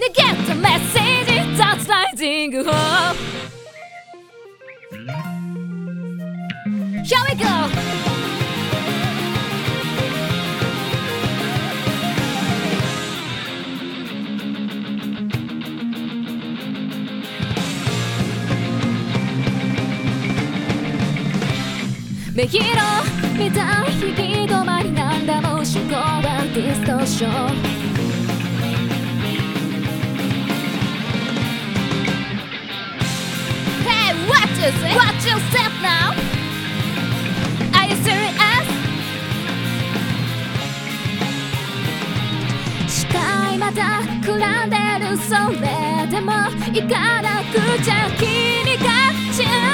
They get the message that's rising hope. Here we go.目広みたい行き止まりなんだもん思考はディストーションHey, what you say? What you said now? Are you serious? 視界まだくらんでるそれでも行かなくちゃ君が